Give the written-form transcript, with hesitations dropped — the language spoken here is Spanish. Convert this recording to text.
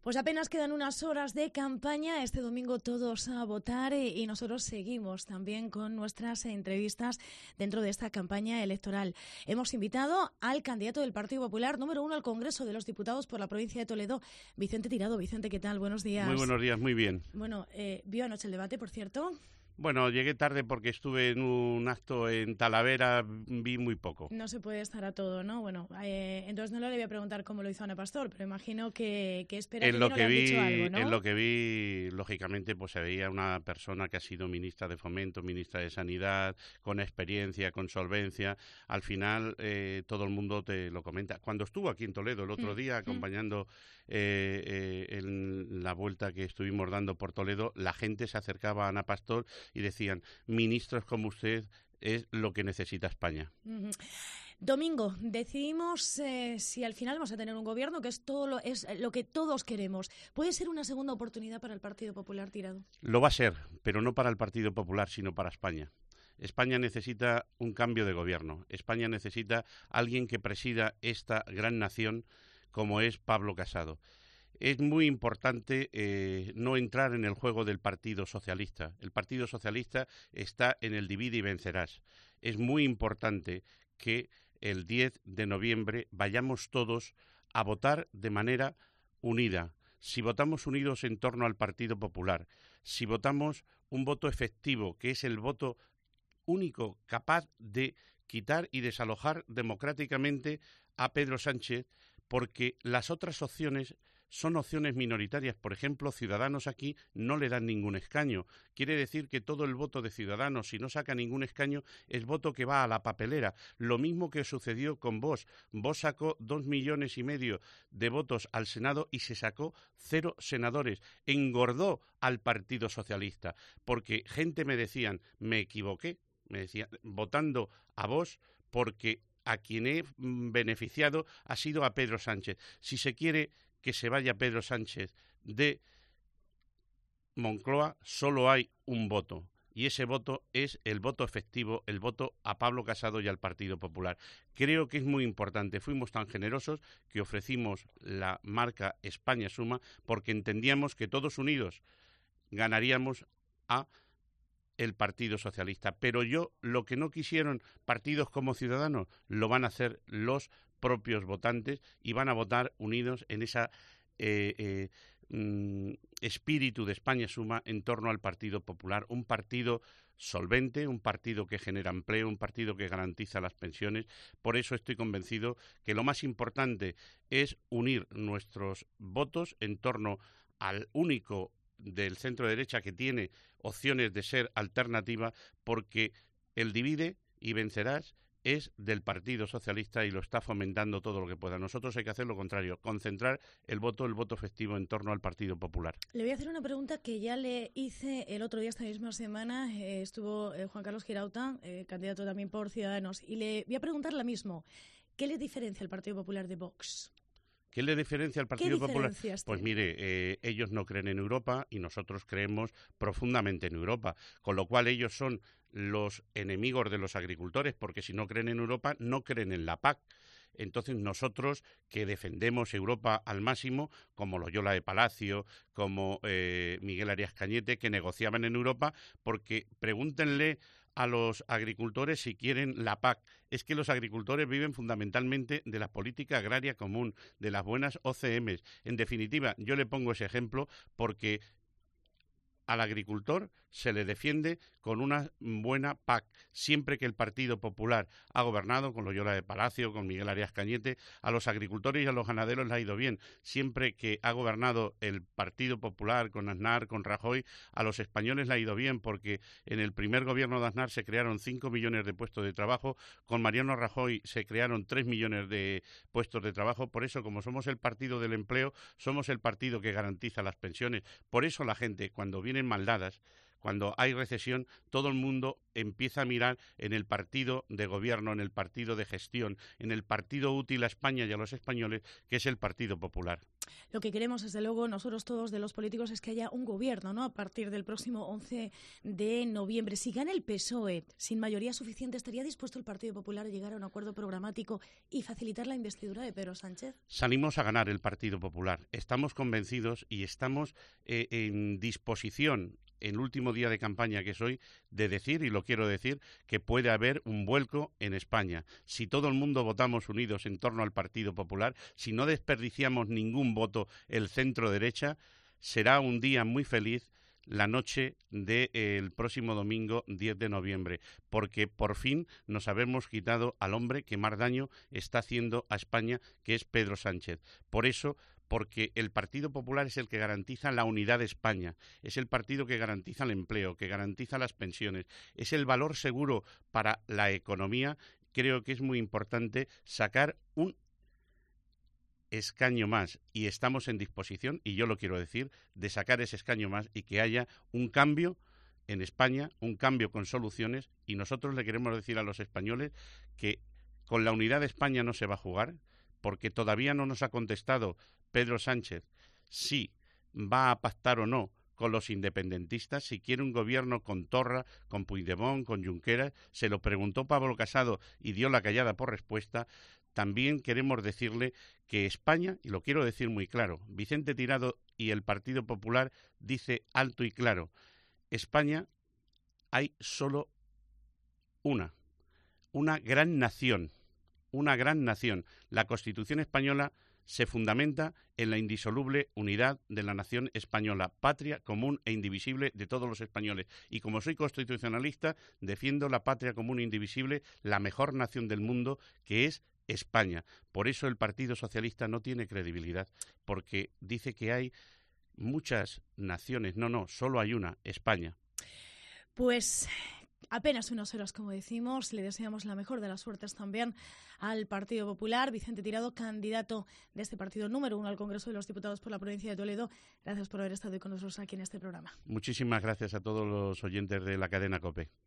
Pues apenas quedan unas horas de campaña. Este domingo todos a votar y nosotros seguimos también con nuestras entrevistas dentro de esta campaña electoral. Hemos invitado al candidato del Partido Popular número 1 al Congreso de los Diputados por la provincia de Toledo, Vicente Tirado. Vicente, ¿qué tal? Buenos días. Muy buenos días, muy bien. Bueno, ¿vio anoche el debate, por cierto? Bueno, llegué tarde porque estuve en un acto en Talavera, vi muy poco. No se puede estar a todo, ¿no? Bueno, entonces no le voy a preguntar cómo lo hizo Ana Pastor, pero imagino que espera que le han dicho algo, ¿no? En lo que vi, lógicamente, pues se veía una persona que ha sido ministra de Fomento, ministra de Sanidad, con experiencia, con solvencia. Al final, todo el mundo te lo comenta. Cuando estuvo aquí en Toledo el otro día, acompañando en la vuelta que estuvimos dando por Toledo, la gente se acercaba a Ana Pastor y decían, ministros como usted es lo que necesita España. Domingo, decidimos si al final vamos a tener un gobierno, que es lo que todos queremos. ¿Puede ser una segunda oportunidad para el Partido Popular, Tirado? Lo va a ser, pero no para el Partido Popular, sino para España. España necesita un cambio de gobierno. España necesita alguien que presida esta gran nación como es Pablo Casado. Es muy importante no entrar en el juego del Partido Socialista. El Partido Socialista está en el divide y vencerás. Es muy importante que el 10 de noviembre vayamos todos a votar de manera unida. Si votamos unidos en torno al Partido Popular, si votamos un voto efectivo, que es el voto único capaz de quitar y desalojar democráticamente a Pedro Sánchez, porque las otras opciones son opciones minoritarias. Por ejemplo, Ciudadanos aquí no le dan ningún escaño. Quiere decir que todo el voto de Ciudadanos, si no saca ningún escaño, es voto que va a la papelera. Lo mismo que sucedió con Vox. Vox sacó 2,5 millones de votos al Senado y se sacó 0 senadores. Engordó al Partido Socialista, porque gente me decían, me equivoqué, me decían, votando a Vox, porque a quien he beneficiado ha sido a Pedro Sánchez. Si se quiere que se vaya Pedro Sánchez de Moncloa, solo hay un voto. Y ese voto es el voto efectivo, el voto a Pablo Casado y al Partido Popular. Creo que es muy importante. Fuimos tan generosos que ofrecimos la marca España Suma porque entendíamos que todos unidos ganaríamos a el Partido Socialista. Pero lo que no quisieron partidos como Ciudadanos, lo van a hacer los propios votantes y van a votar unidos en esa espíritu de España Suma en torno al Partido Popular, un partido solvente, un partido que genera empleo, un partido que garantiza las pensiones. Por eso estoy convencido que lo más importante es unir nuestros votos en torno al único del centro derecha que tiene opciones de ser alternativa, porque el divide y vencerás es del Partido Socialista y lo está fomentando todo lo que pueda. Nosotros hay que hacer lo contrario, concentrar el voto efectivo en torno al Partido Popular. Le voy a hacer una pregunta que ya le hice el otro día, esta misma semana. Estuvo Juan Carlos Girauta, candidato también por Ciudadanos, y le voy a preguntar la misma. ¿Qué le diferencia al Partido Popular de Vox? ¿Qué le diferencia al Partido Popular? Pues mire, ellos no creen en Europa y nosotros creemos profundamente en Europa, con lo cual ellos son los enemigos de los agricultores, porque si no creen en Europa, no creen en la PAC. Entonces nosotros, que defendemos Europa al máximo, como Loyola de Palacio, como Miguel Arias Cañete, que negociaban en Europa, porque pregúntenle a los agricultores si quieren la PAC. Es que los agricultores viven fundamentalmente de la política agraria común, de las buenas OCMs. En definitiva, yo le pongo ese ejemplo porque al agricultor se le defiende con una buena PAC. Siempre que el Partido Popular ha gobernado, con Loyola de Palacio, con Miguel Arias Cañete, a los agricultores y a los ganaderos les ha ido bien. Siempre que ha gobernado el Partido Popular, con Aznar, con Rajoy, a los españoles les ha ido bien, porque en el primer gobierno de Aznar se crearon 5 millones de puestos de trabajo, con Mariano Rajoy se crearon 3 millones de puestos de trabajo. Por eso, como somos el partido del empleo, somos el partido que garantiza las pensiones. Por eso la gente, cuando vienen maldadas, cuando hay recesión, todo el mundo empieza a mirar en el partido de gobierno, en el partido de gestión, en el partido útil a España y a los españoles, que es el Partido Popular. Lo que queremos, desde luego, nosotros todos de los políticos, es que haya un gobierno, ¿no?, a partir del próximo 11 de noviembre. Si gana el PSOE sin mayoría suficiente, ¿estaría dispuesto el Partido Popular a llegar a un acuerdo programático y facilitar la investidura de Pedro Sánchez? Salimos a ganar el Partido Popular. Estamos convencidos y estamos en disposición, en el último día de campaña que soy, de decir, y lo quiero decir, que puede haber un vuelco en España. Si todo el mundo votamos unidos en torno al Partido Popular, si no desperdiciamos ningún voto el centro-derecha, será un día muy feliz la noche del próximo domingo 10 de noviembre, porque por fin nos habremos quitado al hombre que más daño está haciendo a España, que es Pedro Sánchez. Por eso, porque el Partido Popular es el que garantiza la unidad de España, es el partido que garantiza el empleo, que garantiza las pensiones, es el valor seguro para la economía. Creo que es muy importante sacar un escaño más, y estamos en disposición, y yo lo quiero decir, de sacar ese escaño más y que haya un cambio en España, un cambio con soluciones, y nosotros le queremos decir a los españoles que con la unidad de España no se va a jugar, porque todavía no nos ha contestado Pedro Sánchez si va a pactar o no con los independentistas, si quiere un gobierno con Torra, con Puigdemont, con Junqueras. Se lo preguntó Pablo Casado y dio la callada por respuesta. También queremos decirle que España, y lo quiero decir muy claro, Vicente Tirado y el Partido Popular dice alto y claro, España hay solo una gran nación, una gran nación. La Constitución española se fundamenta en la indisoluble unidad de la nación española, patria común e indivisible de todos los españoles. Y como soy constitucionalista, defiendo la patria común e indivisible, la mejor nación del mundo, que es España. Por eso el Partido Socialista no tiene credibilidad, porque dice que hay muchas naciones. No, solo hay una, España. Pues apenas unas horas, como decimos, le deseamos la mejor de las suertes también al Partido Popular. Vicente Tirado, candidato de este partido número 1 al Congreso de los Diputados por la provincia de Toledo. Gracias por haber estado con nosotros aquí en este programa. Muchísimas gracias a todos los oyentes de la cadena COPE.